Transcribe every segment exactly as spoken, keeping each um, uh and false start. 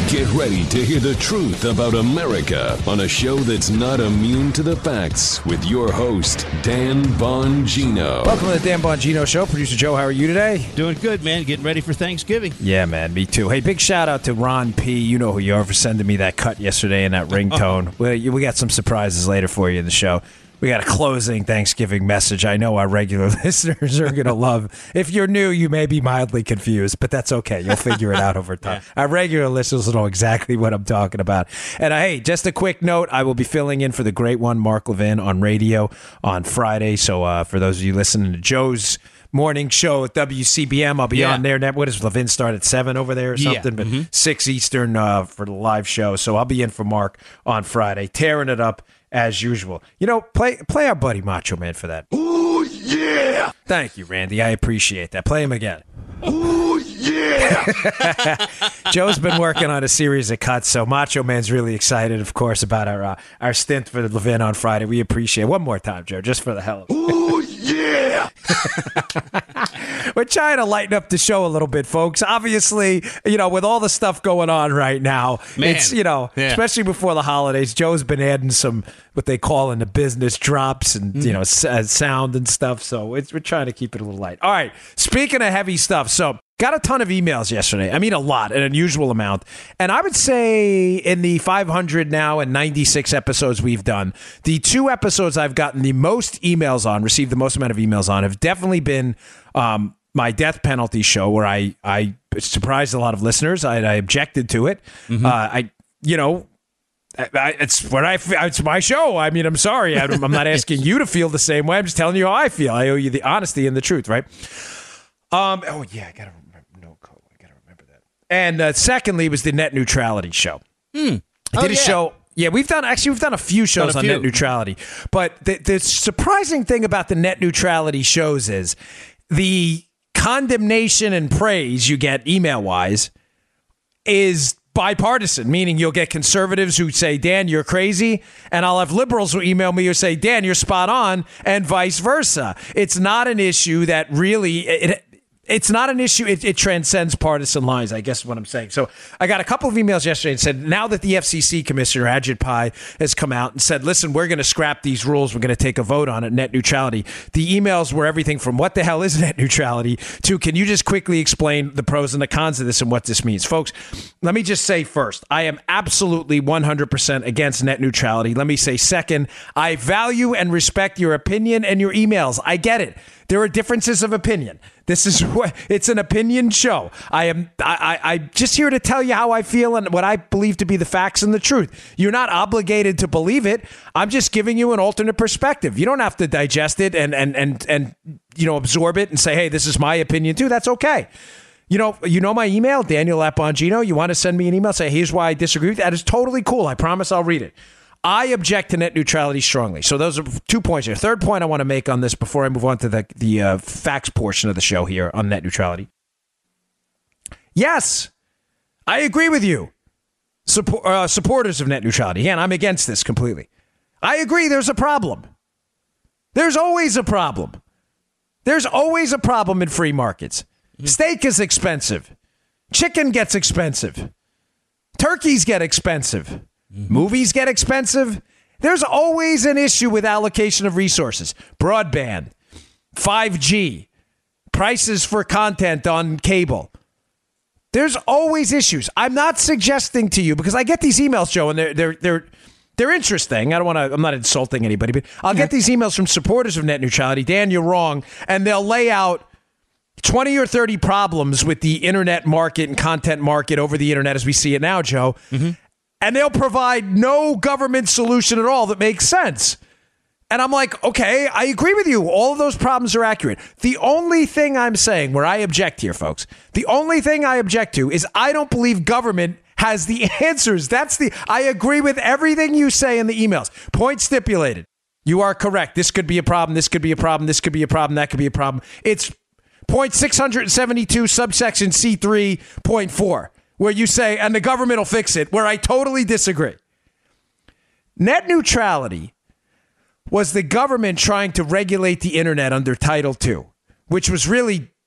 Get ready to hear the truth about America on a show that's not immune to the facts with your host, Dan Bongino. Welcome to the Dan Bongino Show. Producer Joe, how are you today? Doing good, man. Getting ready for Thanksgiving. Yeah, man, me too. Hey, big shout out to Ron P. You know who you are for sending me that cut yesterday and that ringtone. we, we got some surprises later for you in the show. We got a closing Thanksgiving message I know our regular listeners are going to love. If you're new, you may be mildly confused, but that's okay. You'll figure it out over time. Yeah. Our regular listeners will know exactly what I'm talking about. And uh, hey, just a quick note, I will be filling in for the great one, Mark Levin, on radio on Friday. So uh, for those of you listening to Joe's morning show at W C B M, I'll be yeah. on there. What does Levin start at seven over there or something? Yeah. But mm-hmm. six Eastern uh, for the live show. So I'll be in for Mark on Friday, tearing it up as usual. You know, play play our buddy Macho Man for that. Oh, yeah! Thank you, Randy. I appreciate that. Play him again. Oh, yeah! Joe's been working on a series of cuts, so Macho Man's really excited, of course, about our uh, our stint for Levin on Friday. We appreciate it. One more time, Joe, just for the hell of it. Oh, yeah! We're trying to lighten up the show a little bit, folks. Obviously, you know, with all the stuff going on right now, Man. it's, you know, yeah. especially before the holidays, Joe's been adding some, what they call in the business, drops and, mm. you know, s- sound and stuff. So it's, we're trying to keep it a little light. All right. Speaking of heavy stuff, so got a ton of emails yesterday. I mean, a lot, an unusual amount. And I would say in the five hundred now and ninety-six episodes we've done, the two episodes I've gotten the most emails on, received the most amount of emails on, have definitely been um, my death penalty show, where I, I surprised a lot of listeners. I, I objected to it. Mm-hmm. Uh, I, you know, I, it's what I. It's my show. I mean, I'm sorry. I'm, I'm not asking you to feel the same way. I'm just telling you how I feel. I owe you the honesty and the truth, right? Um. Oh yeah, I gotta remember. No code. I gotta remember that. And uh, secondly, was the net neutrality show. Hmm. I oh, did a yeah. show. Yeah, we've done actually we've done a few shows a on few. net neutrality. But the, the surprising thing about the net neutrality shows is the condemnation and praise you get email wise is bipartisan, meaning you'll get conservatives who say, Dan, you're crazy, and I'll have liberals who email me who say, Dan, you're spot on, and vice versa. It's not an issue that really... It, It's not an issue. It, it transcends partisan lines, I guess is what I'm saying. So I got a couple of emails yesterday and said, now that the F C C commissioner, Ajit Pai, has come out and said, listen, we're going to scrap these rules. We're going to take a vote on it, net neutrality. The emails were everything from what the hell is net neutrality to can you just quickly explain the pros and the cons of this and what this means? Folks, let me just say first, I am absolutely one hundred percent against net neutrality. Let me say second, I value and respect your opinion and your emails. I get it. There are differences of opinion. This is what it's an opinion show. I am I, I, I'm just here to tell you how I feel and what I believe to be the facts and the truth. You're not obligated to believe it. I'm just giving you an alternate perspective. You don't have to digest it and and and and you know absorb it and say, hey, this is my opinion too. That's okay. You know, you know my email, Daniel at Bongino. You want to send me an email, say, here's why I disagree with you. That is totally cool. I promise I'll read it. I object to net neutrality strongly. So those are two points here. Third point I want to make on this before I move on to the, the uh, facts portion of the show here on net neutrality. Yes, I agree with you, Support, uh, supporters of net neutrality. And I'm against this completely. I agree there's a problem. There's always a problem. There's always a problem in free markets. Mm-hmm. Steak is expensive. Chicken gets expensive. Turkeys get expensive. Mm-hmm. Movies get expensive. There's always an issue with allocation of resources. Broadband, five G, prices for content on cable. There's always issues. I'm not suggesting to you because I get these emails, Joe, and they're they're they're they're interesting. I don't want to. I'm not insulting anybody, but I'll get these emails from supporters of net neutrality. Dan, you're wrong, and they'll lay out twenty or thirty problems with the internet market and content market over the internet as we see it now, Joe. Mm-hmm. And they'll provide no government solution at all that makes sense. And I'm like, okay, I agree with you. All of those problems are accurate. The only thing I'm saying where I object here, folks, the only thing I object to is I don't believe government has the answers. That's the, I agree with everything you say in the emails. Point stipulated. You are correct. This could be a problem. This could be a problem. This could be a problem. That could be a problem. It's point six seventy-two subsection C three point four. Where you say, and the government will fix it, where I totally disagree. Net neutrality was the government trying to regulate the internet under Title two, which was really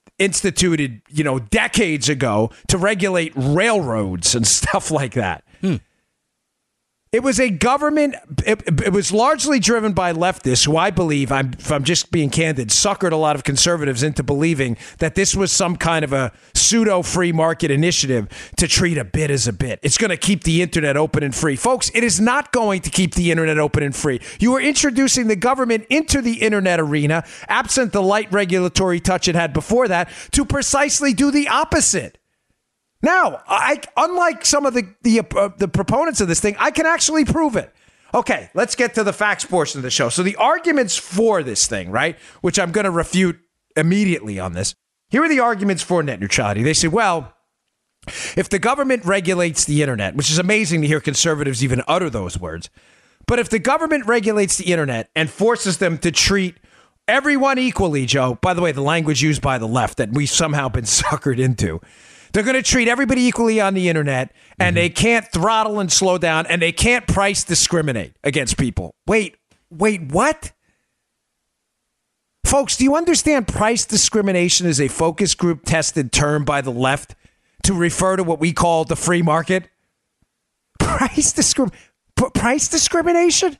instituted, you know, decades ago to regulate railroads and stuff like that. Hmm. It was a government, it, it was largely driven by leftists who I believe, I'm, if I'm just being candid, suckered a lot of conservatives into believing that this was some kind of a pseudo-free market initiative to treat a bit as a bit. It's going to keep the internet open and free. Folks, it is not going to keep the internet open and free. You are introducing the government into the internet arena, absent the light regulatory touch it had before that, to precisely do the opposite. Now, I, unlike some of the the, uh, the proponents of this thing, I can actually prove it. Okay, let's get to the facts portion of the show. So the arguments for this thing, right, which I'm going to refute immediately on this. Here are the arguments for net neutrality. They say, well, if the government regulates the internet, which is amazing to hear conservatives even utter those words, but if the government regulates the internet and forces them to treat everyone equally, Joe, by the way, the language used by the left that we've somehow been suckered into, they're going to treat everybody equally on the internet, and mm-hmm. they can't throttle and slow down, and they can't price discriminate against people. Wait, wait, what? Folks, do you understand price discrimination is a focus group tested term by the left to refer to what we call the free market? Price, discrim- P- price discrimination?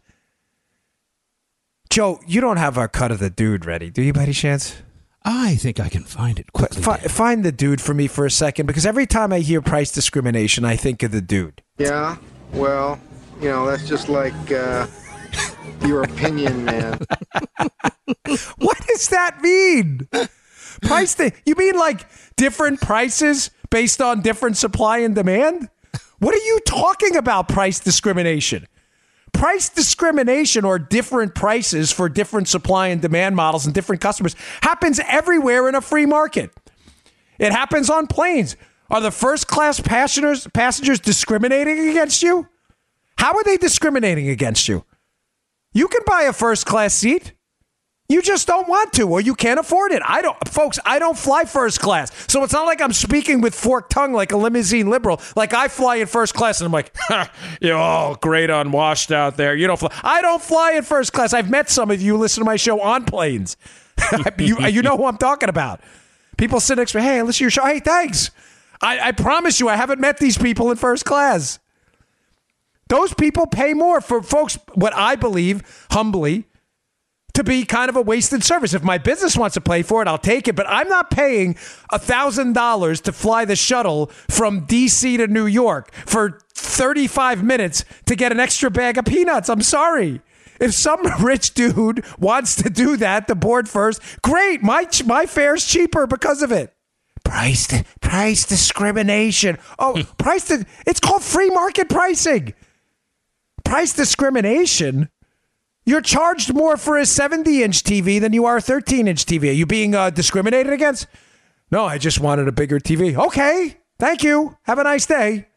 Joe, you don't have our cut of the dude ready, do you, by any chance? I think I can find it quickly. F- find the dude for me for a second, because every time I hear price discrimination, I think of the dude. Yeah, well, you know, that's just like uh, your opinion, man. What does that mean? Price th- You mean like different prices based on different supply and demand? What are you talking about, price discrimination? Price discrimination, or different prices for different supply and demand models and different customers, happens everywhere in a free market. It happens on planes. Are the first class passengers passengers discriminating against you? How are they discriminating against you? You can buy a first class seat. You just don't want to, or you can't afford it. I don't, folks, I don't fly first class. So it's not like I'm speaking with forked tongue like a limousine liberal. Like I fly in first class and I'm like, you're all great unwashed out there. You don't fly. I don't fly in first class. I've met some of you who listen to my show on planes. you, you know who I'm talking about. People sit next to me. Hey, listen to your show. Hey, thanks. I, I promise you, I haven't met these people in first class. Those people pay more for, folks, what I believe, humbly, to be kind of a wasted service. If my business wants to pay for it, I'll take it. But I'm not paying one thousand dollars to fly the shuttle from D C to New York for thirty-five minutes to get an extra bag of peanuts. I'm sorry. If some rich dude wants to do that, the board first, great. My my fare's cheaper because of it. Price price discrimination. Oh, price. Di- it's called free market pricing. Price discrimination. You're charged more for a seventy-inch T V than you are a thirteen-inch T V. Are you being uh, discriminated against? No, I just wanted a bigger T V. Okay, thank you. Have a nice day.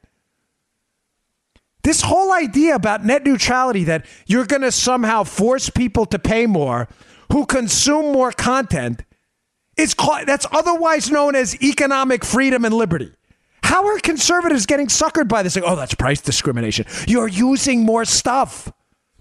This whole idea about net neutrality, that you're going to somehow force people to pay more who consume more content, is called, that's otherwise known as economic freedom and liberty. How are conservatives getting suckered by this? Like, oh, that's price discrimination. You're using more stuff.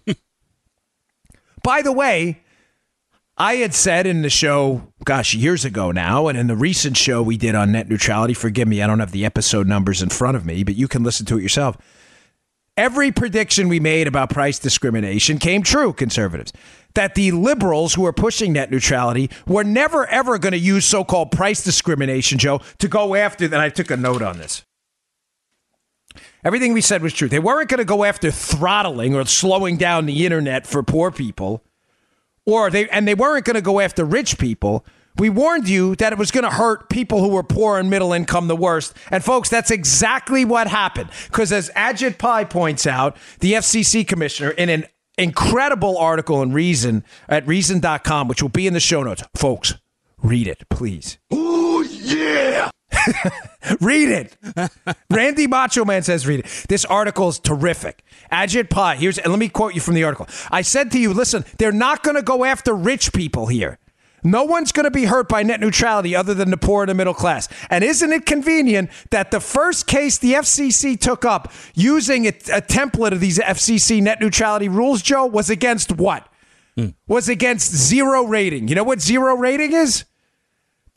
By the way, I had said in the show, gosh, years ago now, and in the recent show we did on net neutrality, forgive me, I don't have the episode numbers in front of me, but you can listen to it yourself. Every prediction we made about price discrimination came true, conservatives. That the liberals who are pushing net neutrality were never, ever going to use so-called price discrimination, Joe, to go after, and I took a note on this. Everything we said was true. They weren't going to go after throttling or slowing down the internet for poor people, or they and they weren't going to go after rich people. We warned you that it was going to hurt people who were poor and middle income the worst. And folks, that's exactly what happened. Because as Ajit Pai points out, the F C C commissioner, in an incredible article in Reason at reason dot com, which will be in the show notes. Folks, read it, please. Ooh, yeah. Read it. Randy Macho Man says read it. This article is terrific. Ajit Pai, here's, and let me quote you from the article. I said to you, listen, they're not going to go after rich people here. No one's going to be hurt by net neutrality other than the poor and the middle class. And isn't it convenient that the first case the F C C took up using a, a template of these F C C net neutrality rules, Joe, was against what? Hmm. Was against zero rating. You know what zero rating is?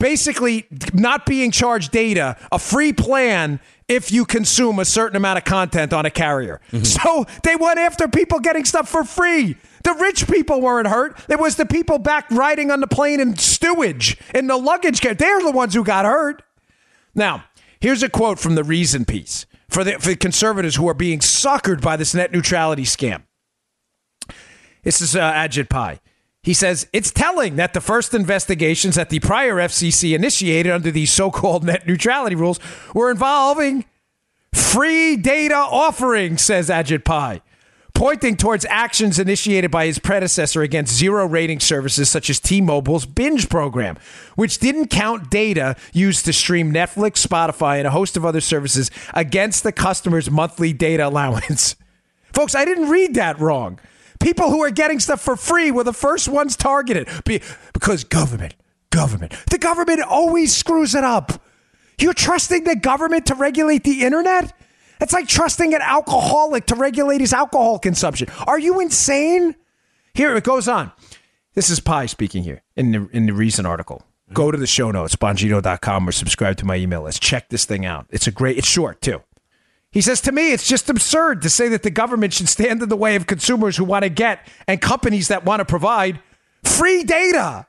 basically not being charged data, a free plan if you consume a certain amount of content on a carrier. Mm-hmm. So they went after people getting stuff for free. The rich people weren't hurt. It was the people back riding on the plane in stewage, in the luggage carrier. They're the ones who got hurt. Now, here's a quote from the Reason piece for the, for the conservatives who are being suckered by this net neutrality scam. This is uh, Ajit Pai. He says, it's telling that the first investigations that the prior F C C initiated under these so-called net neutrality rules were involving free data offerings, says Ajit Pai, pointing towards actions initiated by his predecessor against zero-rating services such as T-Mobile's Binge program, which didn't count data used to stream Netflix, Spotify, and a host of other services against the customer's monthly data allowance. Folks, I didn't read that wrong. People who are getting stuff for free were the first ones targeted because government, government. The government always screws it up. You're trusting the government to regulate the internet? It's like trusting an alcoholic to regulate his alcohol consumption. Are you insane? Here, it goes on. This is Pai speaking here in the, in the recent article. Go to the show notes, bongino dot com, or subscribe to my email list. Check this thing out. It's a great, it's short too. He says, to me, it's just absurd to say that the government should stand in the way of consumers who want to get and companies that want to provide free data.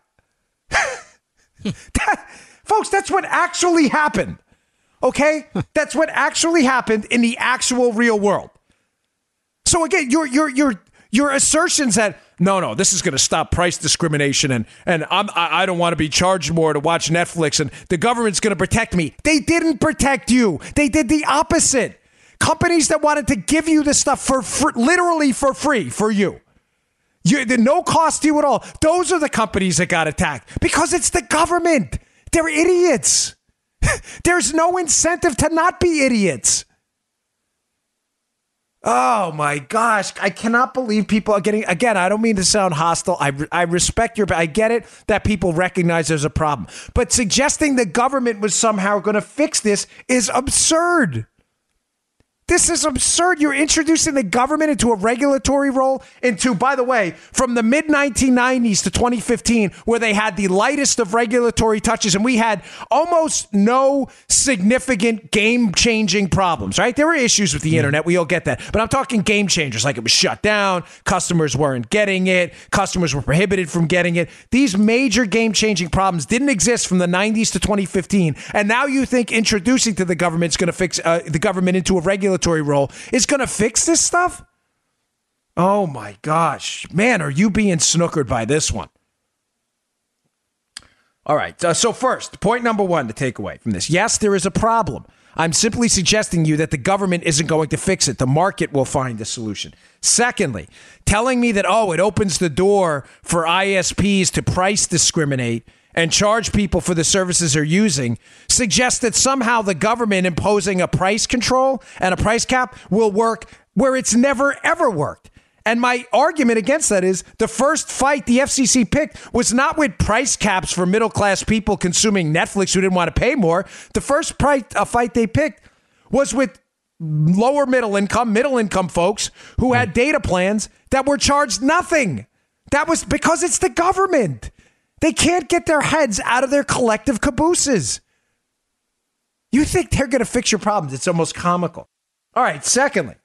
that, folks, that's what actually happened. Okay? That's what actually happened in the actual real world. So again, your your your your assertions that no, no, this is going to stop price discrimination and and I'm, I I don't want to be charged more to watch Netflix and the government's going to protect me. They didn't protect you. They did the opposite. Companies that wanted to give you this stuff for, for literally for free for you. You, no cost to you at all. Those are the companies that got attacked because it's the government. They're idiots. There's no incentive to not be idiots. Oh my gosh. I cannot believe people are getting, again, I don't mean to sound hostile. I, I respect your, I get it that people recognize there's a problem. But suggesting the government was somehow going to fix this is absurd. This is absurd. You're introducing the government into a regulatory role into, by the way, from the mid nineteen nineties to twenty fifteen, where they had the lightest of regulatory touches and we had almost no significant game-changing problems, right? There were issues with the internet. We all get that. But I'm talking game changers, like it was shut down, customers weren't getting it, customers were prohibited from getting it. These major game-changing problems didn't exist from the nineties to twenty fifteen. And now you think introducing to the government is going to fix uh, the government into a regulatory role is going to fix this stuff? Oh my gosh. Man, are you being snookered by this one? All right. Uh, so first, point number one to take away from this. Yes, there is a problem. I'm simply suggesting you that the government isn't going to fix it. The market will find a solution. Secondly, telling me that, oh, it opens the door for I S Ps to price discriminate and charge people for the services they're using suggests that somehow the government imposing a price control and a price cap will work where it's never, ever worked. And my argument against that is the first fight the F C C picked was not with price caps for middle-class people consuming Netflix who didn't want to pay more. The first price, uh, fight they picked was with lower middle income, middle income folks who had data plans that were charged nothing. That was because it's the government. They can't get their heads out of their collective cabooses. You think they're going to fix your problems. It's almost comical. All right. Secondly,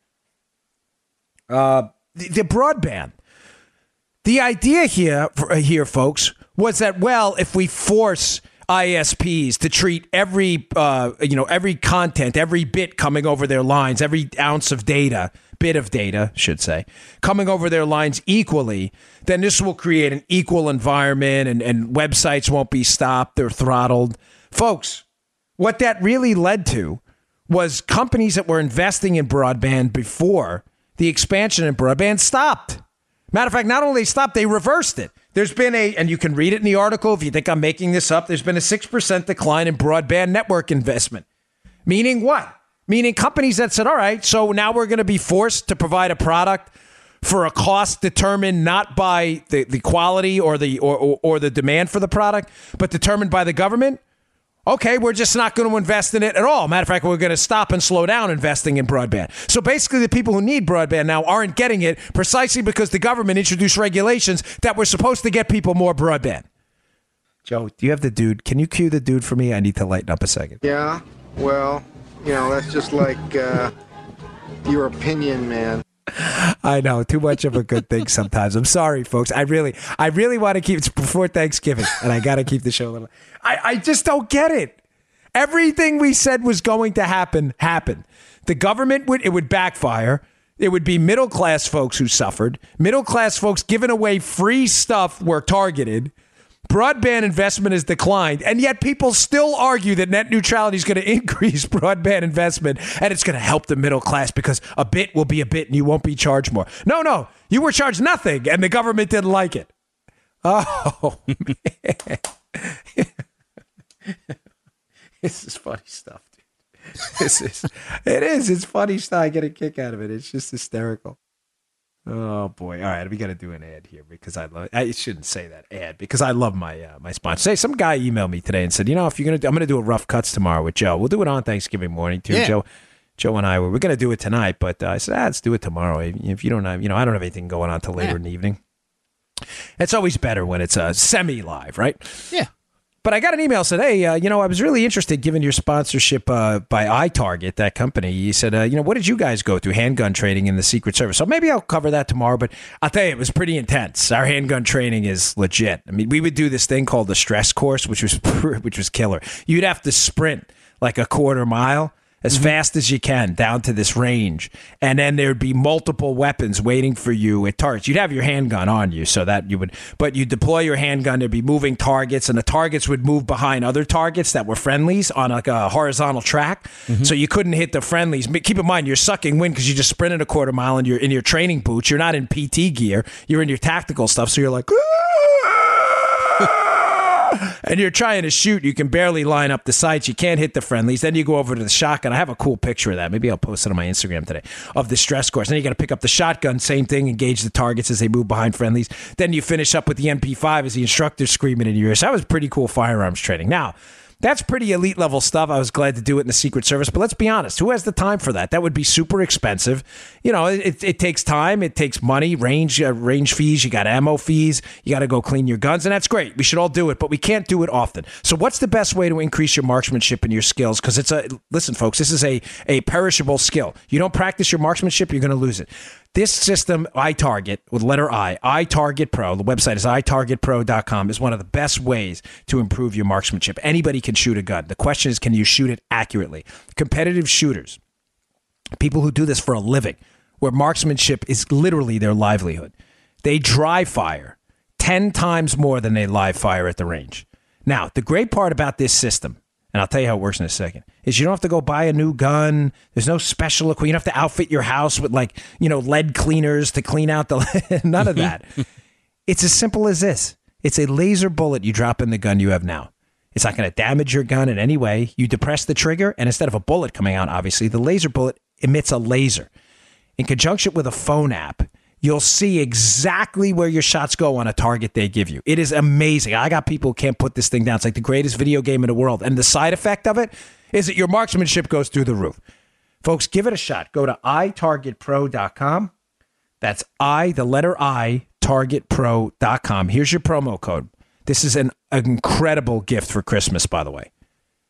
uh, the, the broadband. The idea here, here, folks, was that, well, if we force I S Ps to treat every, uh, you know, every content, every bit coming over their lines, every ounce of data, bit of data, should say, coming over their lines equally, then this will create an equal environment and, and websites won't be stopped or throttled. Folks, what that really led to was companies that were investing in broadband before the expansion in broadband stopped. Matter of fact, not only stopped, they reversed it. There's been a, and you can read it in the article if you think I'm making this up, there's been a six percent decline in broadband network investment. Meaning what? Meaning companies that said, all right, so now we're going to be forced to provide a product for a cost determined not by the, the quality or the or, or, or the demand for the product, but determined by the government. Okay, we're just not going to invest in it at all. Matter of fact, we're going to stop and slow down investing in broadband. So basically, the people who need broadband now aren't getting it precisely because the government introduced regulations that were supposed to get people more broadband. Joe, do you have the dude? Can you cue the dude for me? I need to lighten up a second. Yeah, well, you know, that's just like uh, your opinion, man. I know, too much of a good thing sometimes. I'm sorry, folks. I really, I really want to keep it's before Thanksgiving, and I got to keep the show a little. I, I just don't get it. Everything we said was going to happen happened. The government would it would backfire. It would be middle class folks who suffered. Middle class folks giving away free stuff were targeted. Broadband investment has declined, and yet people still argue that net neutrality is going to increase broadband investment, and it's going to help the middle class because a bit will be a bit and you won't be charged more. No, no, you were charged nothing, and the government didn't like it. Oh, man. This is funny stuff, dude. This is, it is. It's funny stuff. I get a kick out of it. It's just hysterical. Oh boy! All right, we got to do an ad here because I love. I shouldn't say that ad because I love my uh, my sponsor. Say, some guy emailed me today and said, you know, if you're gonna, do, I'm gonna do a rough cuts tomorrow with Joe. We'll do it on Thanksgiving morning too. Yeah. Joe, Joe and I were we're gonna do it tonight, but uh, I said, ah, let's do it tomorrow. If you don't have, you know, I don't have anything going on till later yeah. in the evening. It's always better when it's uh, semi live, right? Yeah. But I got an email said, hey, uh, you know, I was really interested given your sponsorship uh, by iTarget, that company. He said, uh, you know, what did you guys go through? Handgun training in the Secret Service. So maybe I'll cover that tomorrow. But I'll tell you, it was pretty intense. Our handgun training is legit. I mean, we would do this thing called the stress course, which was which was killer. You'd have to sprint like a quarter mile as mm-hmm. fast as you can down to this range. And then there'd be multiple weapons waiting for you at targets. You'd have your handgun on you so that you would, but you deploy your handgun, there'd be moving targets, and the targets would move behind other targets that were friendlies on like a horizontal track. Mm-hmm. So you couldn't hit the friendlies. But keep in mind, you're sucking wind because you just sprinted a quarter mile and you're in your training boots. You're not in P T gear. You're in your tactical stuff. So you're like, and you're trying to shoot. You can barely line up the sights. You can't hit the friendlies. Then you go over to the shotgun. I have a cool picture of that. Maybe I'll post it on my Instagram today of the stress course. Then you got to pick up the shotgun. Same thing. Engage the targets as they move behind friendlies. Then you finish up with the M P five as the instructor's screaming in your ear. So that was pretty cool firearms training. Now, that's pretty elite level stuff. I was glad to do it in the Secret Service. But let's be honest. Who has the time for that? That would be super expensive. You know, it, it takes time. It takes money, range uh, range fees. You got ammo fees. You got to go clean your guns. And that's great. We should all do it. But we can't do it often. So what's the best way to increase your marksmanship and your skills? Because it's a, listen, folks, this is a, a perishable skill. You don't practice your marksmanship, you're going to lose it. This system, iTarget, with letter I, iTarget Pro, the website is i target pro dot com, is one of the best ways to improve your marksmanship. Anybody can shoot a gun. The question is, can you shoot it accurately? Competitive shooters, people who do this for a living, where marksmanship is literally their livelihood, they dry fire ten times more than they live fire at the range. Now, the great part about this system, and I'll tell you how it works in a second, is you don't have to go buy a new gun. There's no special equipment. You don't have to outfit your house with, like, you know, lead cleaners to clean out the none of that. It's as simple as this. It's a laser bullet you drop in the gun you have now. It's not going to damage your gun in any way. You depress the trigger, and instead of a bullet coming out, obviously, the laser bullet emits a laser. In conjunction with a phone app, you'll see exactly where your shots go on a target they give you. It is amazing. I got people who can't put this thing down. It's like the greatest video game in the world. And the side effect of it is that your marksmanship goes through the roof. Folks, give it a shot. Go to i target pro dot com. That's I, the letter I, target pro dot com. Here's your promo code. This is an, an incredible gift for Christmas, by the way.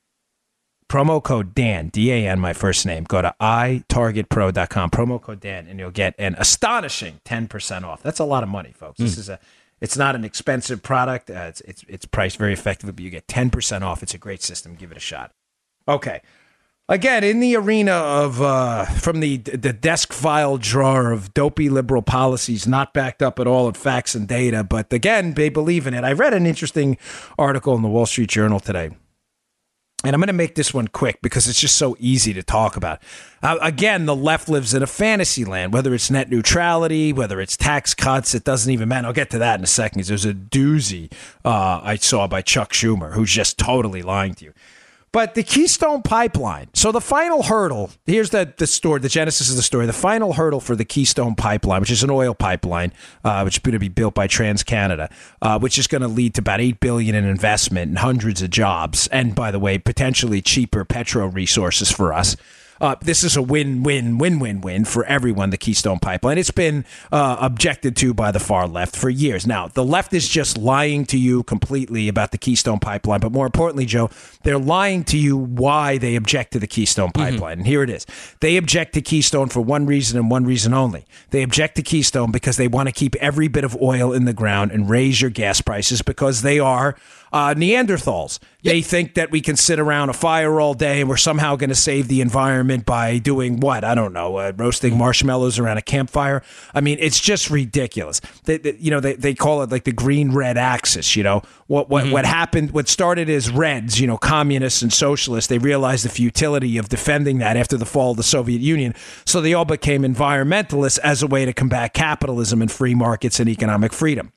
Promo code Dan, D A N, my first name. Go to i target pro dot com, promo code Dan, and you'll get an astonishing ten percent off. That's a lot of money, folks. Mm. This is a, it's not an expensive product. Uh, it's, it's, it's priced very effectively, but you get ten percent off. It's a great system. Give it a shot. Okay. Again, in the arena of, uh, from the the desk file drawer of dopey liberal policies, not backed up at all with facts and data, but again, they believe in it. I read an interesting article in the Wall Street Journal today. And I'm going to make this one quick because it's just so easy to talk about. Uh, again, the left lives in a fantasy land, whether it's net neutrality, whether it's tax cuts, it doesn't even matter. I'll get to that in a second. There's a doozy uh, I saw by Chuck Schumer, who's just totally lying to you. But the Keystone Pipeline. So the final hurdle, here's the, the story, the genesis of the story. The final hurdle for the Keystone Pipeline, which is an oil pipeline, uh, which is going to be built by TransCanada, uh, which is going to lead to about eight billion dollars in investment and hundreds of jobs. And by the way, potentially cheaper petro resources for us. uh, this is a win-win-win-win-win for everyone, the Keystone Pipeline. It's been uh, objected to by the far left for years. Now, the left is just lying to you completely about the Keystone Pipeline. But more importantly, Joe, they're lying to you why they object to the Keystone Pipeline. Mm-hmm. And here it is. They object to Keystone for one reason and one reason only. They object to Keystone because they want to keep every bit of oil in the ground and raise your gas prices because they are uh, Neanderthals. Yep. They think that we can sit around a fire all day and we're somehow going to save the environment by doing what? I don't know, uh, roasting marshmallows around a campfire. I mean, it's just ridiculous. They, they, you know, they, they call it like the green-red axis, you know. What what, mm-hmm. what happened, what started as Reds, you know, communists and socialists, they realized the futility of defending that after the fall of the Soviet Union. So they all became environmentalists as a way to combat capitalism and free markets and economic freedom.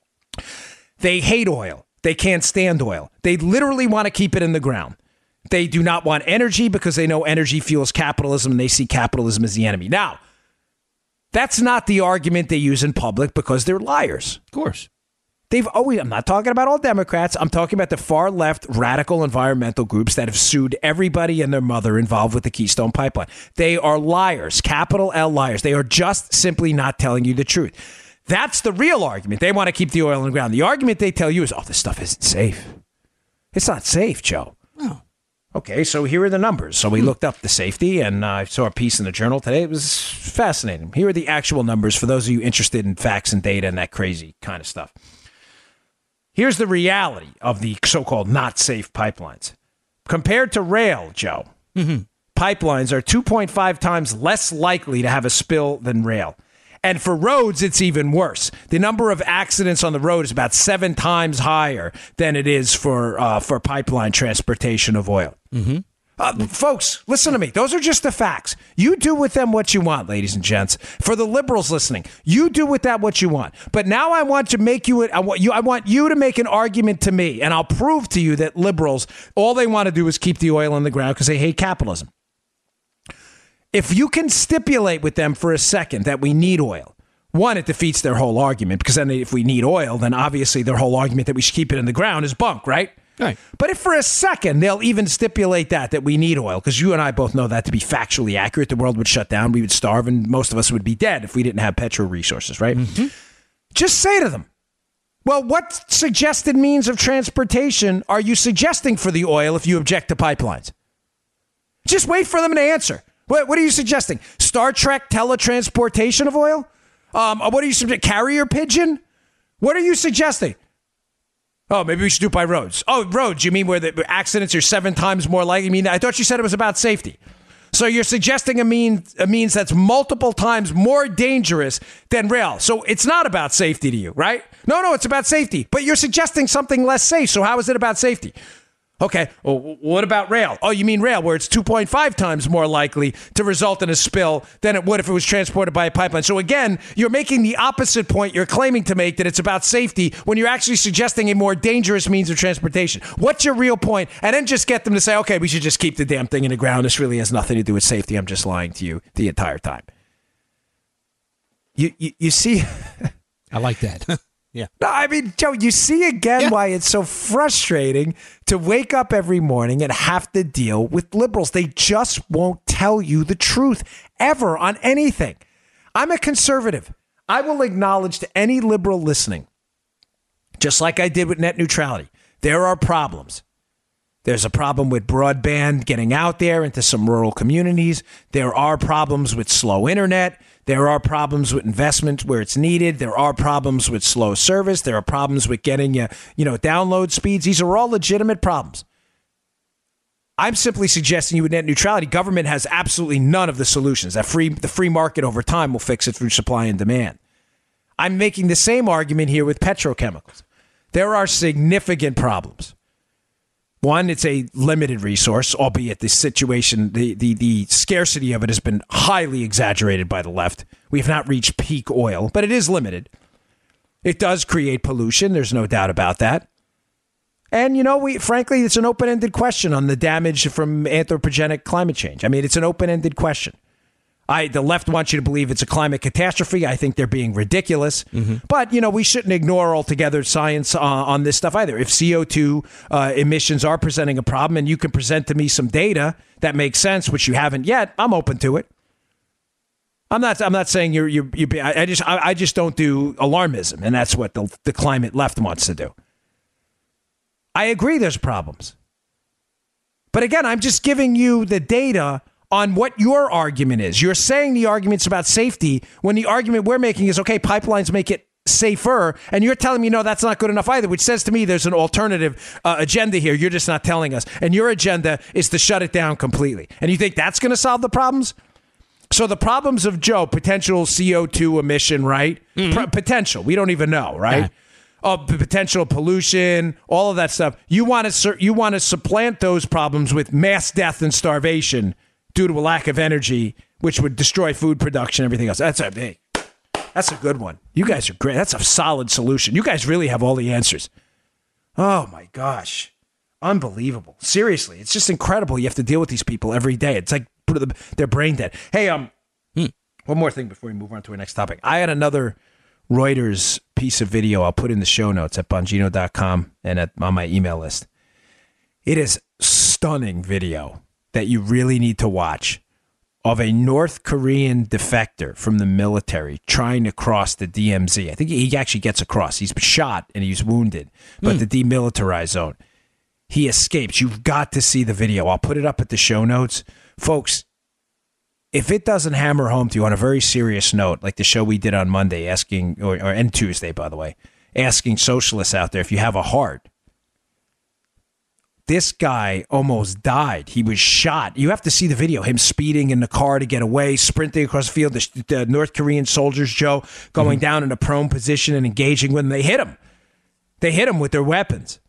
They hate oil. They can't stand oil. They literally want to keep it in the ground. They do not want energy because they know energy fuels capitalism and they see capitalism as the enemy. Now, that's not the argument they use in public because they're liars. Of course. They've always, I'm not talking about all Democrats. I'm talking about the far left radical environmental groups that have sued everybody and their mother involved with the Keystone Pipeline. They are liars, capital L liars. They are just simply not telling you the truth. That's the real argument. They want to keep the oil in the ground. The argument they tell you is, oh, this stuff isn't safe. It's not safe, Joe. Oh. Okay, so here are the numbers. So we hmm. looked up the safety, and uh, I saw a piece in the Journal today. It was fascinating. Here are the actual numbers for those of you interested in facts and data and that crazy kind of stuff. Here's the reality of the so-called not safe pipelines. Compared to rail, Joe, mm-hmm. pipelines are two point five times less likely to have a spill than rail. And for roads, it's even worse. The number of accidents on the road is about seven times higher than it is for uh, for pipeline transportation of oil. Mm-hmm. Uh, folks, listen to me. Those are just the facts. You do with them what you want, ladies and gents. For the liberals listening, you do with that what you want. But now I want to make you. I want you. I want you to make an argument to me, and I'll prove to you that liberals, all they want to do is keep the oil in the ground because they hate capitalism. If you can stipulate with them for a second that we need oil, one, it defeats their whole argument because then if we need oil, then obviously their whole argument that we should keep it in the ground is bunk, right? Right. But if for a second they'll even stipulate that, that we need oil, because you and I both know that to be factually accurate, the world would shut down, we would starve, and most of us would be dead if we didn't have petro resources, right? Mm-hmm. Just say to them, well, what suggested means of transportation are you suggesting for the oil if you object to pipelines? Just wait for them to answer. What, what are you suggesting? Star Trek teletransportation of oil? Um, what are you suggesting? Carrier pigeon? What are you suggesting? Oh, maybe we should do it by roads. Oh, roads. You mean where the accidents are seven times more likely? I mean, I thought you said it was about safety. So you're suggesting a mean a means that's multiple times more dangerous than rail. So it's not about safety to you, right? No, no, it's about safety. But you're suggesting something less safe. So how is it about safety? Okay, well, what about rail? Oh, you mean rail, where it's two point five times more likely to result in a spill than it would if it was transported by a pipeline. So again, you're making the opposite point you're claiming to make, that it's about safety, when you're actually suggesting a more dangerous means of transportation. What's your real point? And then just get them to say, okay, we should just keep the damn thing in the ground. This really has nothing to do with safety. I'm just lying to you the entire time. You, you, you see... I like that. Yeah. No, I mean, Joe, you see again yeah. why it's so frustrating to wake up every morning and have to deal with liberals. They just won't tell you the truth ever on anything. I'm a conservative. I will acknowledge to any liberal listening, just like I did with net neutrality, there are problems. There's a problem with broadband getting out there into some rural communities. There are problems with slow internet. There are problems with investment where it's needed. There are problems with slow service. There are problems with getting, you, you know, download speeds. These are all legitimate problems. I'm simply suggesting you with net neutrality, government has absolutely none of the solutions. That free, the free market over time will fix it through supply and demand. I'm making the same argument here with petrochemicals. There are significant problems. One, it's a limited resource, albeit the situation, the, the, the scarcity of it has been highly exaggerated by the left. We have not reached peak oil, but it is limited. It does create pollution. There's no doubt about that. And, you know, we frankly, it's an open-ended question on the damage from anthropogenic climate change. I mean, it's an open-ended question. I the left wants you to believe it's a climate catastrophe. I think they're being ridiculous. Mm-hmm. But, you know, we shouldn't ignore altogether science uh, on this stuff either. If C O two uh, emissions are presenting a problem and you can present to me some data that makes sense, which you haven't yet, I'm open to it. I'm not I'm not saying you're you you I just I, I just don't do alarmism, and that's what the the climate left wants to do. I agree there's problems. But again, I'm just giving you the data on what your argument is. You're saying the argument's about safety when the argument we're making is, okay, pipelines make it safer, and you're telling me, no, that's not good enough either, which says to me there's an alternative uh, agenda here. You're just not telling us. And your agenda is to shut it down completely. And you think that's going to solve the problems? So the problems of Joe, potential C O two emission, right? Mm-hmm. P- potential. We don't even know, right? Yeah. Oh, potential pollution, all of that stuff. You want to you want to supplant those problems with mass death and starvation due to a lack of energy, which would destroy food production and everything else. That's a big, that's a good one. You guys are great. That's a solid solution. You guys really have all the answers. Oh my gosh. Unbelievable. Seriously. It's just incredible. You have to deal with these people every day. It's like they're brain dead. Hey, um, hmm. one more thing before we move on to our next topic. I had another Reuters piece of video I'll put in the show notes at bongino dot com and at, on my email list. It is stunning video that you really need to watch of a North Korean defector from the military trying to cross the D M Z. I think he actually gets across. He's shot and he's wounded, but mm. the demilitarized zone. He escapes. You've got to see the video. I'll put it up at the show notes. Folks, if it doesn't hammer home to you on a very serious note, like the show we did on Monday, asking, or, or and Tuesday, by the way, asking socialists out there if you have a heart. This guy almost died. He was shot. You have to see the video. Him speeding in the car to get away, sprinting across the field. The, the North Korean soldiers, Joe, going mm-hmm. down in a prone position and engaging when they hit him. They hit him with their weapons.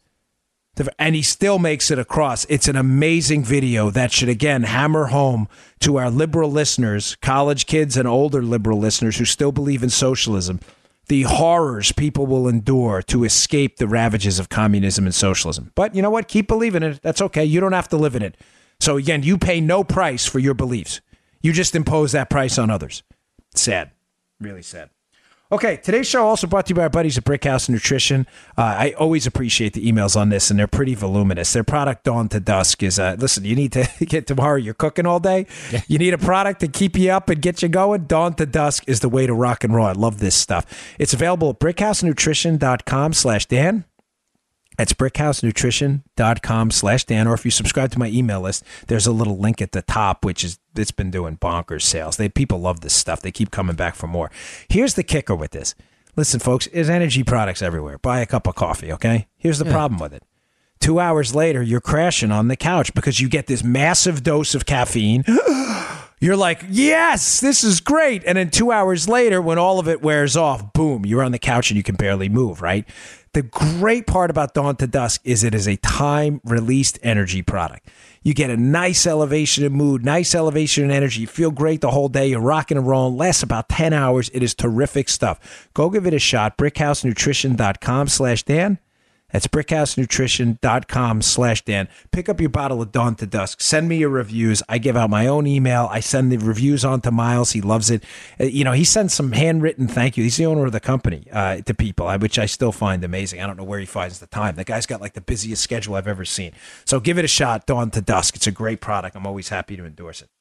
And he still makes it across. It's an amazing video that should, again, hammer home to our liberal listeners, college kids and older liberal listeners who still believe in socialism, the horrors people will endure to escape the ravages of communism and socialism. But you know what? Keep believing it. That's okay. You don't have to live in it. So again, you pay no price for your beliefs. You just impose that price on others. Sad. Really sad. Okay, today's show also brought to you by our buddies at Brickhouse Nutrition. Uh, I always appreciate the emails on this, and they're pretty voluminous. Their product, Dawn to Dusk, is, uh, listen, you need to get tomorrow, you're cooking all day. Yeah. You need a product to keep you up and get you going. Dawn to Dusk is the way to rock and roll. I love this stuff. It's available at brickhousenutrition.com slash Dan. It's brickhousenutrition.com slash Dan, or if you subscribe to my email list, there's a little link at the top, which is, it's been doing bonkers sales. They People love this stuff. They keep coming back for more. Here's the kicker with this. Listen, folks, there's energy products everywhere. Buy a cup of coffee, okay? Here's the yeah. problem with it. Two hours later, you're crashing on the couch because you get this massive dose of caffeine. You're like, yes, this is great. And then two hours later, when all of it wears off, boom, you're on the couch and you can barely move, right? The great part about Dawn to Dusk is it is a time-released energy product. You get a nice elevation in mood, nice elevation in energy. You feel great the whole day. You're rocking and rolling. Lasts about ten hours. It is terrific stuff. Go give it a shot. brickhousenutrition.com slash Dan. That's brickhousenutrition.com slash Dan. Pick up your bottle of Dawn to Dusk. Send me your reviews. I give out my own email. I send the reviews on to Miles. He loves it. Uh, you know, he sends some handwritten thank you. He's the owner of the company uh, to people, which I still find amazing. I don't know where he finds the time. The guy's got like the busiest schedule I've ever seen. So give it a shot, Dawn to Dusk. It's a great product. I'm always happy to endorse it.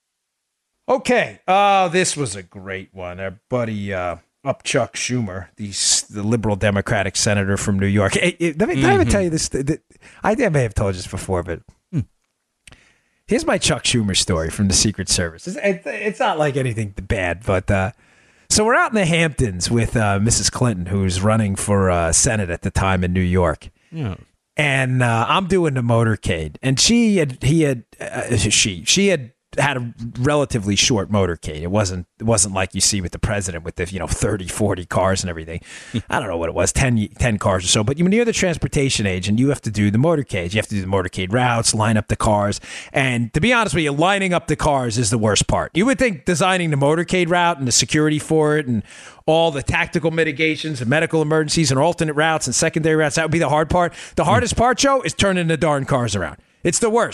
Okay. Oh, this was a great one. Our buddy... Uh, Up Chuck Schumer, the, the liberal Democratic senator from New York. Hey, hey, let me, mm-hmm. let me tell you this. I may have told you this before, but hmm. here's my Chuck Schumer story from the Secret Service. It's, it, it's not like anything bad, but uh, so we're out in the Hamptons with uh, Missus Clinton, who's running for uh, Senate at the time in New York. Yeah. And uh, I'm doing the motorcade, and she had, he had, uh, she, she had, had a relatively short motorcade. It wasn't it wasn't like you see with the president with the, you know, thirty, forty cars and everything. I don't know what it was, ten, ten cars or so. But when you're the transportation agent, you have to do the motorcade. You have to do the motorcade routes, line up the cars. And to be honest with you, lining up the cars is the worst part. You would think designing the motorcade route and the security for it and all the tactical mitigations and medical emergencies and alternate routes and secondary routes, that would be the hard part. The hardest part, Joe, is turning the darn cars around. It's the worst.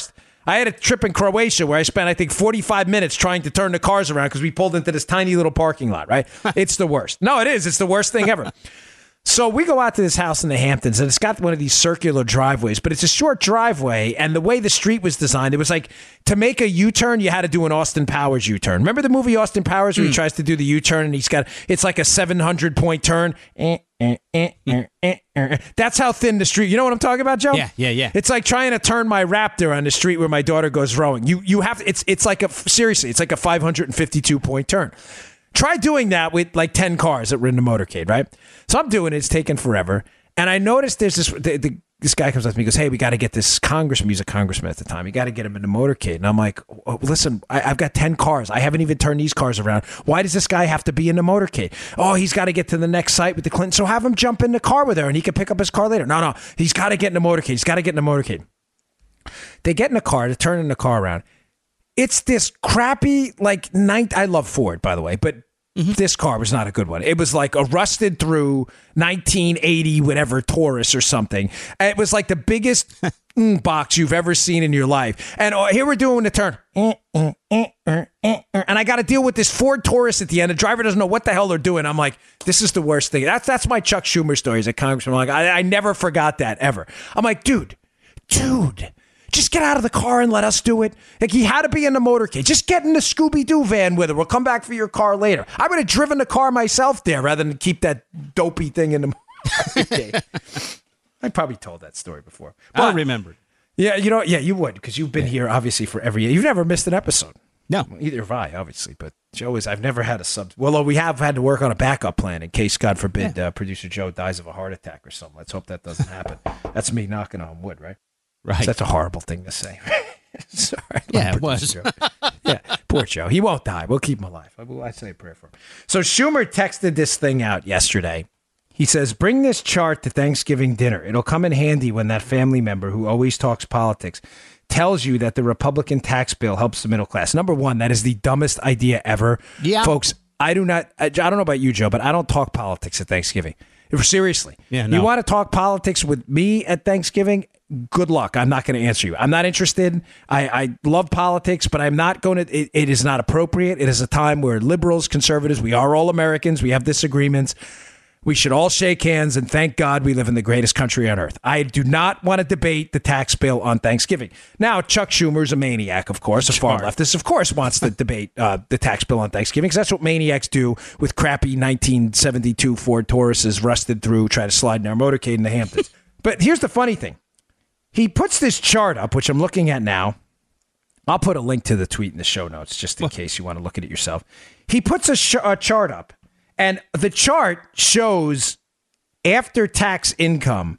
I had a trip in Croatia where I spent, I think, forty-five minutes trying to turn the cars around because we pulled into this tiny little parking lot, right? It's the worst. No, it is. It's the worst thing ever. So we go out to this house in the Hamptons, and it's got one of these circular driveways, but it's a short driveway, and the way the street was designed, it was like to make a U-turn, you had to do an Austin Powers U-turn. Remember the movie Austin Powers where mm. he tries to do the U-turn, and he's got, it's like a seven hundred point turn? Eh, eh, eh, eh, eh, eh. That's how thin the street, you know what I'm talking about, Joe? Yeah, yeah, yeah. It's like trying to turn my Raptor on the street where my daughter goes rowing. You you have, it's it's like a, seriously, it's like a five hundred fifty-two point turn. Try doing that with like ten cars that were in the motorcade, right? So I'm doing it. It's taking forever. And I noticed there's this, the, the, this guy comes up to me and goes, hey, we got to get this congressman, he's a congressman at the time. You got to get him in the motorcade. And I'm like, oh, listen, I, I've got ten cars. I haven't even turned these cars around. Why does this guy have to be in the motorcade? Oh, he's got to get to the next site with the Clinton. So have him jump in the car with her and he can pick up his car later. No, no, he's got to get in the motorcade. He's got to get in the motorcade. They get in the car, they're turning the car around. It's this crappy, like, ninth. I love Ford, by the way, but mm-hmm. this car was not a good one. It was like a rusted through nineteen eighty whatever Taurus or something. It was like the biggest box you've ever seen in your life. And oh, here we're doing the turn. And I got to deal with this Ford Taurus at the end. The driver doesn't know what the hell they're doing. I'm like, this is the worst thing. That's that's my Chuck Schumer story as a congressman. I'm like, I, I never forgot that ever. I'm like, dude, dude. Just get out of the car and let us do it. Like, he had to be in the motorcade. Just get in the Scooby-Doo van with her. We'll come back for your car later. I would have driven the car myself there rather than keep that dopey thing in the motorcade. I probably told that story before. But, I remember. Yeah, you know, yeah, you would, because you've been yeah. here, obviously, for every year. You've never missed an episode. No. Well, either have I, obviously. But Joe is, I've never had a sub. Well, we have had to work on a backup plan in case, God forbid, yeah. uh, producer Joe dies of a heart attack or something. Let's hope that doesn't happen. That's me knocking on wood, right? Right. That's a horrible thing to say. Sorry. Yeah, it was. Yeah, poor Joe. He won't die. We'll keep him alive. I say a prayer for him. So Schumer texted this thing out yesterday. He says, bring this chart to Thanksgiving dinner. It'll come in handy when that family member who always talks politics tells you that the Republican tax bill helps the middle class. Number one, that is the dumbest idea ever. Yeah. Folks, I do not, I don't know about you, Joe, but I don't talk politics at Thanksgiving. Seriously. Yeah, no. You want to talk politics with me at Thanksgiving? Good luck. I'm not going to answer you. I'm not interested. I, I love politics, but I'm not going to. It, it is not appropriate. It is a time where liberals, conservatives, we are all Americans. We have disagreements. We should all shake hands and thank God we live in the greatest country on earth. I do not want to debate the tax bill on Thanksgiving. Now, Chuck Schumer's a maniac, of course. A far leftist, of course, wants to debate uh, the tax bill on Thanksgiving because that's what maniacs do with crappy nineteen seventy-two Ford Tauruses rusted through, try to slide in our motorcade in the Hamptons. But here's the funny thing. He puts this chart up, which I'm looking at now. I'll put a link to the tweet in the show notes just in case you want to look at it yourself. He puts a, sh- a chart up, and the chart shows after-tax income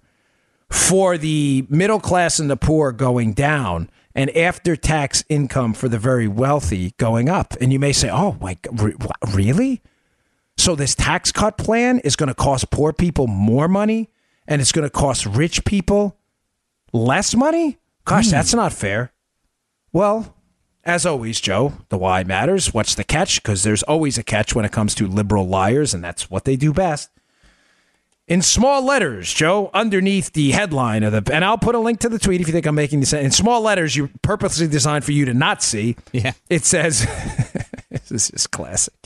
for the middle class and the poor going down and after-tax income for the very wealthy going up. And you may say, oh, my God, really? So this tax cut plan is going to cost poor people more money and it's going to cost rich people less money? Gosh, mm. that's not fair. Well, as always, Joe, the why matters. What's the catch? Because there's always a catch when it comes to liberal liars, and that's what they do best. In small letters, Joe, underneath the headline of the, and I'll put a link to the tweet if you think I'm making this. In small letters, you purposely designed for you to not see. Yeah. It says, this is just classic.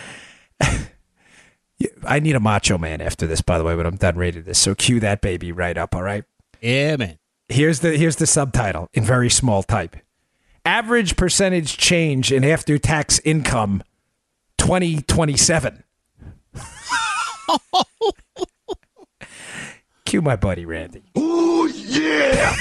I need a Macho Man after this, by the way, when I'm done rating this. So cue that baby right up, all right? Yeah, man. Here's the here's the subtitle in very small type. Average percentage change in after-tax income twenty twenty-seven. Cue my buddy Randy. Oh, yeah.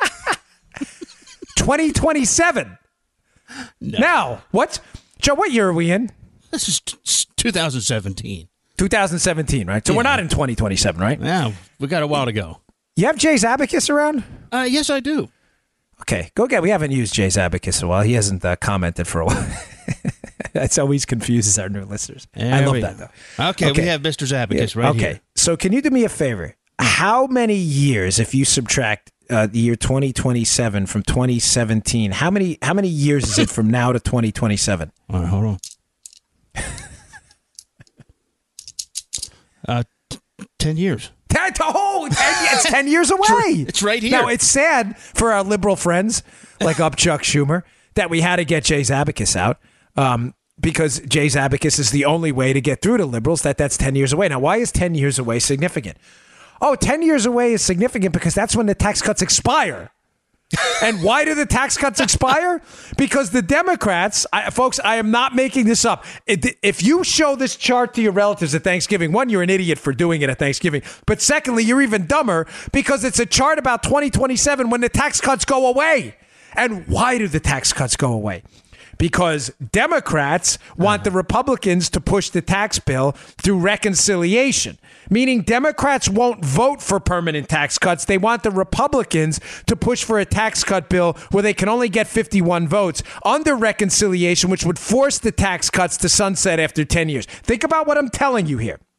twenty twenty-seven. No. Now, what? Joe, what year are we in? This is t- two thousand seventeen. two thousand seventeen, right? So yeah. We're not in twenty twenty-seven, right? Yeah, we got a while to go. You have Jay's Abacus around? Uh, yes, I do. Okay, go get. We haven't used Jay's Abacus in a while. He hasn't uh, commented for a while. That's always confuses our new listeners. There I love we, that, though. Okay, okay, we have Mister Abacus yeah, right okay. here. Okay, so can you do me a favor? How many years, if you subtract uh, the year twenty twenty-seven from twenty seventeen, how many how many years is it from now to twenty twenty-seven? All right, hold on. uh, t- ten years. Ten, oh, ten, it's ten years away. It's right here. Now, it's sad for our liberal friends like up Chuck Schumer that we had to get Jay's Abacus out um, because Jay's Abacus is the only way to get through to liberals, that that's ten years away. Now, why is ten years away significant? Oh, ten years away is significant because that's when the tax cuts expire. And why do the tax cuts expire? Because the Democrats, I, folks, I am not making this up. It, if you show this chart to your relatives at Thanksgiving, one, you're an idiot for doing it at Thanksgiving. But secondly, you're even dumber because it's a chart about twenty twenty-seven when the tax cuts go away. And why do the tax cuts go away? Because Democrats want the Republicans to push the tax bill through reconciliation, meaning Democrats won't vote for permanent tax cuts. They want the Republicans to push for a tax cut bill where they can only get fifty-one votes under reconciliation, which would force the tax cuts to sunset after ten years. Think about what I'm telling you here.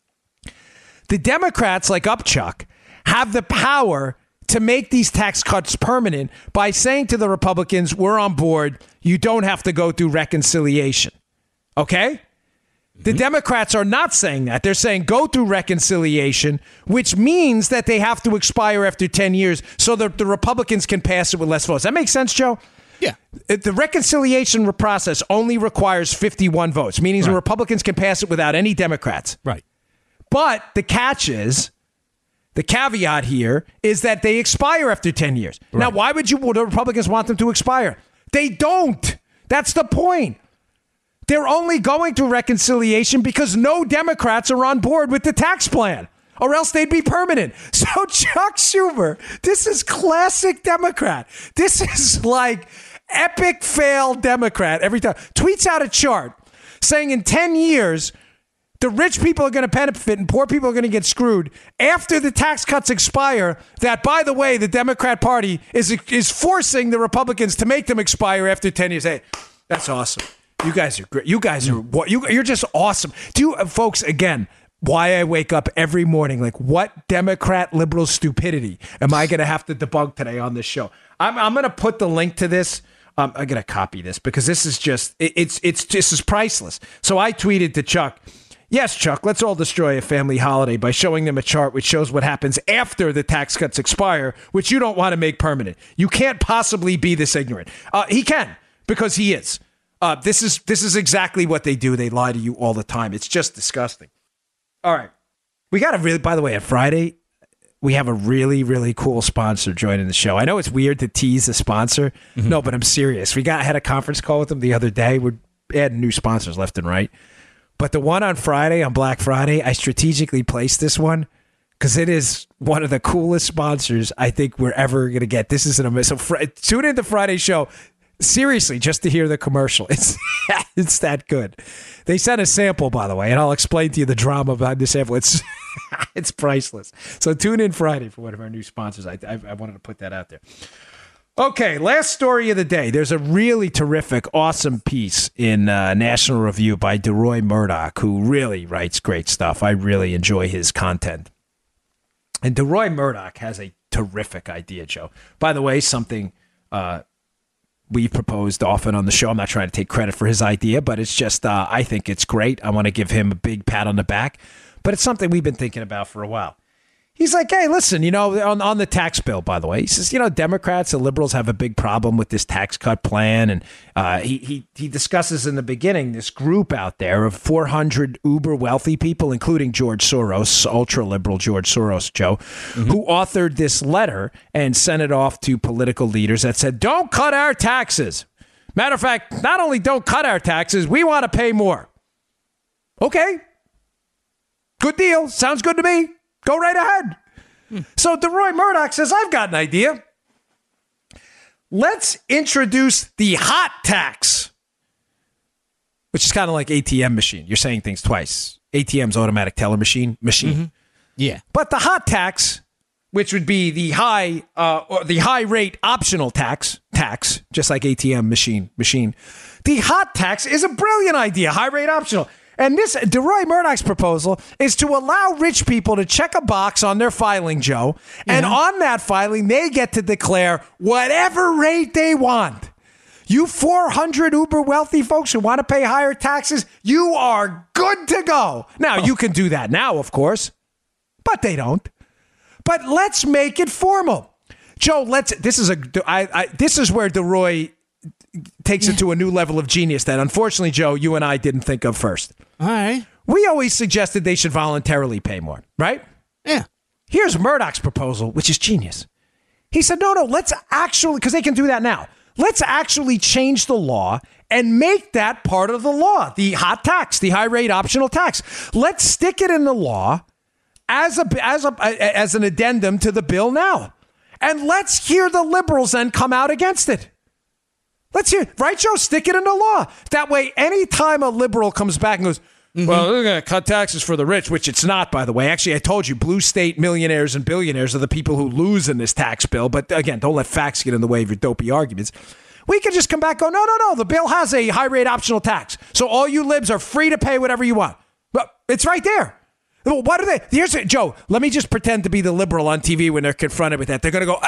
The Democrats, like Upchuck, have the power to make these tax cuts permanent by saying to the Republicans, we're on board. You don't have to go through reconciliation. Okay? The Democrats are not saying that. They're saying go through reconciliation, which means that they have to expire after ten years so that the Republicans can pass it with less votes. That makes sense, Joe? Yeah. The reconciliation process only requires fifty-one votes, meaning right. the Republicans can pass it without any Democrats. Right. But the catch is, the caveat here is that they expire after ten years. Right. Now, why would you, would the Republicans want them to expire? They don't. That's the point. They're only going through reconciliation because no Democrats are on board with the tax plan, or else they'd be permanent. So Chuck Schumer, this is classic Democrat. This is like epic fail Democrat every time. Tweets out a chart saying in ten years, the rich people are going to benefit and poor people are going to get screwed after the tax cuts expire. That, by the way, the Democrat Party is is forcing the Republicans to make them expire after ten years. Hey, that's awesome. You guys are great. You guys are what you you're just awesome. Do you, uh, folks, again, why I wake up every morning, like what Democrat liberal stupidity am I going to have to debunk today on this show? I'm I'm going to put the link to this. Um, I'm going to copy this because this is just it, it's it's this is priceless. So I tweeted to Chuck. Yes, Chuck, let's all destroy a family holiday by showing them a chart which shows what happens after the tax cuts expire, which you don't want to make permanent. You can't possibly be this ignorant. Uh, he can, because he is. Uh, this is this is exactly what they do. They lie to you all the time. It's just disgusting. All right. We got a really, by the way, at Friday, we have a really, really cool sponsor joining the show. I know it's weird to tease a sponsor. Mm-hmm. No, but I'm serious. We got had a conference call with them the other day. We're adding new sponsors left and right. But the one on Friday, on Black Friday, I strategically placed this one because it is one of the coolest sponsors I think we're ever going to get. This is an amazing. So fr- tune in to Friday's show, seriously, just to hear the commercial. It's it's that good. They sent a sample, by the way, and I'll explain to you the drama behind the sample. It's it's priceless. So tune in Friday for one of our new sponsors. I, I, I wanted to put that out there. Okay, last story of the day. There's a really terrific, awesome piece in uh, National Review by DeRoy Murdoch, who really writes great stuff. I really enjoy his content. And DeRoy Murdoch has a terrific idea, Joe. By the way, something uh, we've proposed often on the show. I'm not trying to take credit for his idea, but it's just, uh, I think it's great. I want to give him a big pat on the back. But it's something we've been thinking about for a while. He's like, hey, listen, you know, on, on the tax bill, by the way, he says, you know, Democrats and liberals have a big problem with this tax cut plan. And uh, he, he he discusses in the beginning this group out there of four hundred uber wealthy people, including George Soros, ultra liberal George Soros, Joe, mm-hmm. who authored this letter and sent it off to political leaders that said, don't cut our taxes. Matter of fact, not only don't cut our taxes, we want to pay more. Okay. Good deal. Sounds good to me. Go right ahead. Hmm. So DeRoy Murdoch says, I've got an idea. Let's introduce the hot tax, which is kind of like A T M machine. You're saying things twice. A T M's automatic teller machine. Machine. Mm-hmm. Yeah. But the hot tax, which would be the high uh, or the high rate optional tax, tax, just like A T M machine, machine. The hot tax is a brilliant idea. High rate optional. And this, DeRoy Murdoch's proposal is to allow rich people to check a box on their filing, Joe. And yeah. on that filing, they get to declare whatever rate they want. You four hundred uber wealthy folks who want to pay higher taxes, you are good to go. Now, oh. you can do that now, of course. but they don't. But let's make it formal. Joe, let's, this is a, I, I, this is where DeRoy takes it to a new level of genius that unfortunately, Joe, you and I didn't think of first. All right. We always suggested they should voluntarily pay more, right? Yeah. Here's Murdoch's proposal, which is genius. He said, no, no, let's actually, because they can do that now. Let's actually change the law and make that part of the law, the hot tax, the high rate optional tax. Let's stick it in the law as a as a as an addendum to the bill now. And let's hear the liberals then come out against it. Let's hear, right, Joe? Stick it in the law. That way, anytime a liberal comes back and goes, mm-hmm. well, they're going to cut taxes for the rich, which it's not, by the way. Actually, I told you, blue state millionaires and billionaires are the people who lose in this tax bill. But again, don't let facts get in the way of your dopey arguments. We could just come back and go, no, no, no. The bill has a high rate optional tax. So all you libs are free to pay whatever you want. But it's right there. What are they? Here's it, Joe. Let me just pretend to be the liberal on T V when they're confronted with that. They're going to go,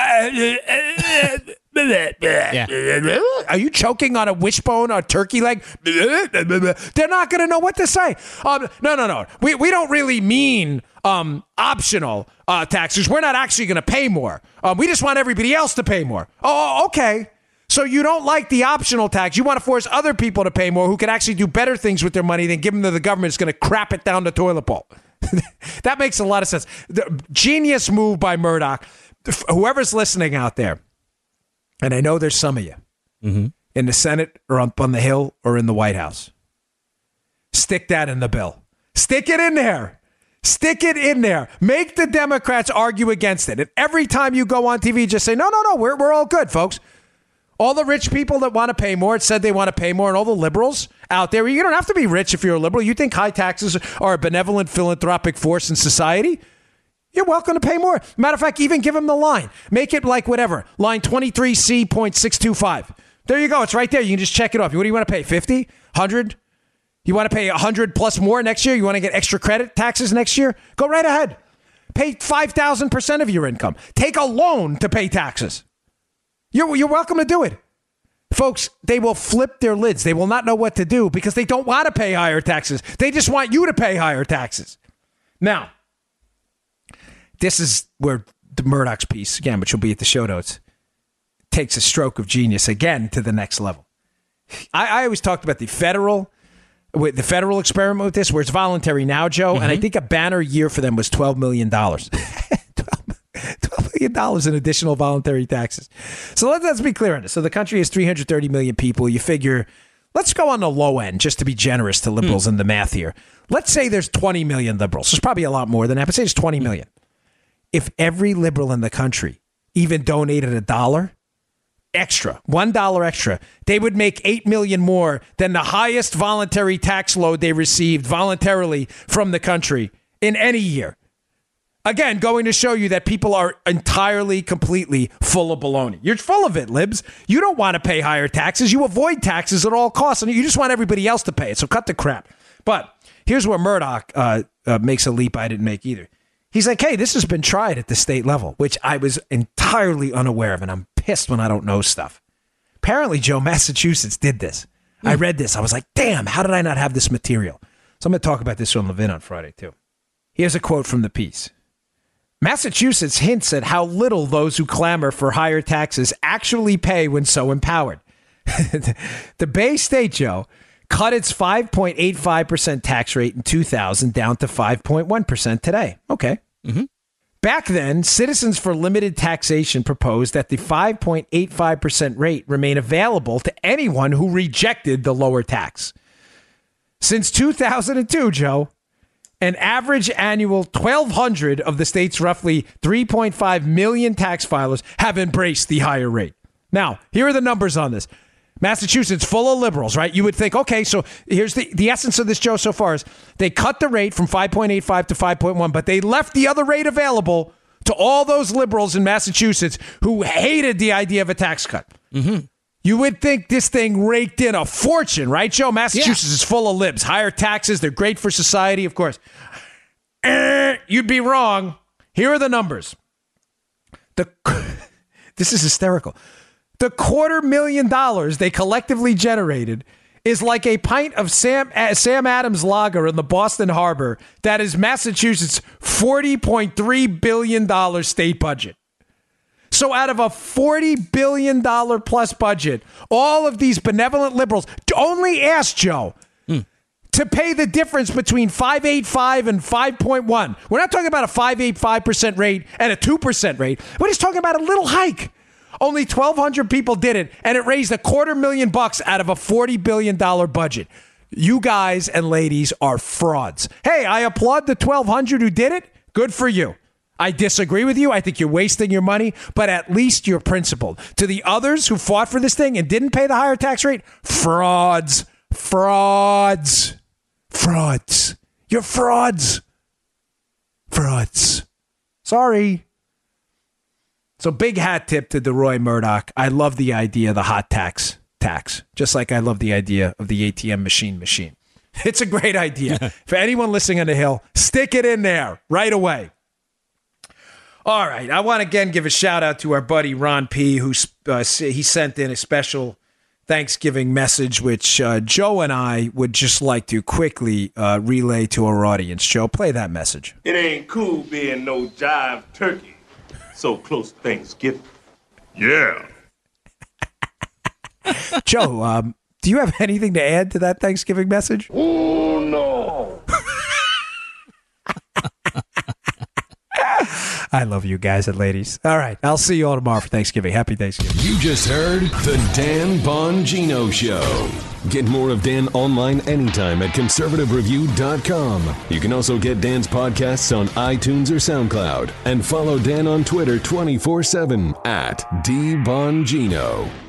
yeah. Are you choking on a wishbone or a turkey leg? They're not going to know what to say. Um, no, no, no. We we don't really mean um, optional uh, taxes. We're not actually going to pay more. Um, we just want everybody else to pay more. Oh, okay. So you don't like the optional tax. You want to force other people to pay more who can actually do better things with their money than give them to the government is going to crap it down the toilet bowl. That makes a lot of sense. The genius move by Murdoch. Whoever's listening out there, and I know there's some of you, mm-hmm. in the Senate or up on the Hill or in the White House, stick that in the bill. Stick it in there. Stick it in there. Make the Democrats argue against it. And every time you go on T V, just say, no, no, no, we're, we're all good, folks. All the rich people that want to pay more, it said they want to pay more, and all the liberals out there, you don't have to be rich if you're a liberal. You think high taxes are a benevolent philanthropic force in society? You're welcome to pay more. Matter of fact, even give them the line. Make it like whatever, line twenty-three C point six two five. There you go. It's right there. You can just check it off. What do you want to pay, fifty, one hundred? You want to pay one hundred plus more next year? You want to get extra credit taxes next year? Go right ahead. Pay five thousand percent of your income. Take a loan to pay taxes. You're, you're welcome to do it. Folks, they will flip their lids. They will not know what to do because they don't want to pay higher taxes. They just want you to pay higher taxes. Now, this is where the Murdoch's piece, again, which will be at the show notes, takes a stroke of genius again to the next level. I, I always talked about the federal, with the federal experiment with this, where it's voluntary now, Joe, mm-hmm. and I think a banner year for them was twelve million dollars. twelve million dollars in additional voluntary taxes. So let's, let's be clear on this. So the country has three hundred thirty million people. You figure, let's go on the low end just to be generous to liberals mm. in the math here. Let's say there's twenty million liberals. There's probably a lot more than that, but say there's twenty million. If every liberal in the country even donated a dollar extra, one dollar extra, they would make eight million more than the highest voluntary tax load they received voluntarily from the country in any year. Again, going to show you that people are entirely, completely full of baloney. You're full of it, libs. You don't want to pay higher taxes. You avoid taxes at all costs, and you just want everybody else to pay it. So cut the crap. But here's where Murdoch uh, uh, makes a leap I didn't make either. He's like, hey, this has been tried at the state level, which I was entirely unaware of, and I'm pissed when I don't know stuff. Apparently, Joe, Massachusetts did this. Mm. I read this. I was like, damn, how did I not have this material? So I'm going to talk about this on Levin on Friday, too. Here's a quote from the piece. Massachusetts hints at how little those who clamor for higher taxes actually pay when so empowered. The Bay State, Joe, cut its five point eight five percent tax rate in two thousand down to five point one percent today. Okay. Mm-hmm. Back then, Citizens for Limited Taxation proposed that the five point eight five percent rate remain available to anyone who rejected the lower tax. Since two thousand two, Joe, an average annual twelve hundred of the state's roughly three point five million tax filers have embraced the higher rate. Now, here are the numbers on this. Massachusetts, full of liberals, right? You would think, okay, so here's the, the essence of this, Joe, so far is they cut the rate from five point eight five to five point one, but they left the other rate available to all those liberals in Massachusetts who hated the idea of a tax cut. Mm-hmm. You would think this thing raked in a fortune, right, Joe? Massachusetts yeah. is full of libs. Higher taxes, they're great for society, of course. Eh, you'd be wrong. Here are the numbers. The This is hysterical. The quarter million dollars they collectively generated is like a pint of Sam uh, Sam Adams lager in the Boston Harbor that is Massachusetts' forty point three billion dollars state budget. So out of a forty billion dollars plus budget, all of these benevolent liberals only asked Joe mm. to pay the difference between five point eight five and five point one. We're not talking about a five point eight five percent rate and a two percent rate. We're just talking about a little hike. Only twelve hundred people did it, and it raised a quarter million bucks out of a forty billion dollars budget. You guys and ladies are frauds. Hey, I applaud the twelve hundred who did it. Good for you. I disagree with you. I think you're wasting your money, but at least you're principled. To the others who fought for this thing and didn't pay the higher tax rate, frauds, frauds, frauds. You're frauds. Frauds. Sorry. So big hat tip to DeRoy Murdoch. I love the idea of the hot tax tax, just like I love the idea of the A T M machine machine. It's a great idea. For anyone listening on the Hill, stick it in there right away. All right. I want to again give a shout out to our buddy Ron P., who uh, he sent in a special Thanksgiving message, which uh, Joe and I would just like to quickly uh, relay to our audience. Joe, play that message. It ain't cool being no jive turkey so close to Thanksgiving. Yeah. Joe, um, do you have anything to add to that Thanksgiving message? Oh, no. I love you guys and ladies. All right. I'll see you all tomorrow for Thanksgiving. Happy Thanksgiving. You just heard The Dan Bongino Show. Get more of Dan online anytime at conservative review dot com. You can also get Dan's podcasts on iTunes or SoundCloud. And follow Dan on Twitter twenty-four seven at D Bongino.